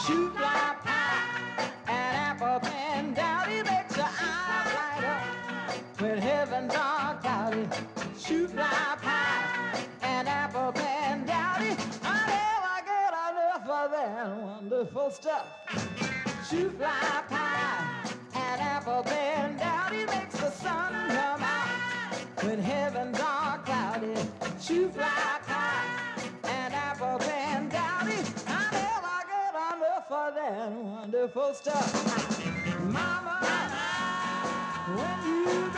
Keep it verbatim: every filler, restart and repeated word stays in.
shoe fly pie, and apple pen dowdy makes your eyes light up. When heaven's all cloudy, shoe fly pie, and apple pen dowdy, I never get enough of that wonderful stuff. Shoe fly pie and apple pen dowdy makes the sun come out when heaven's all cloudy. Shoe fly pie and apple pen dowdy, I never get enough of that wonderful stuff. Mama, when you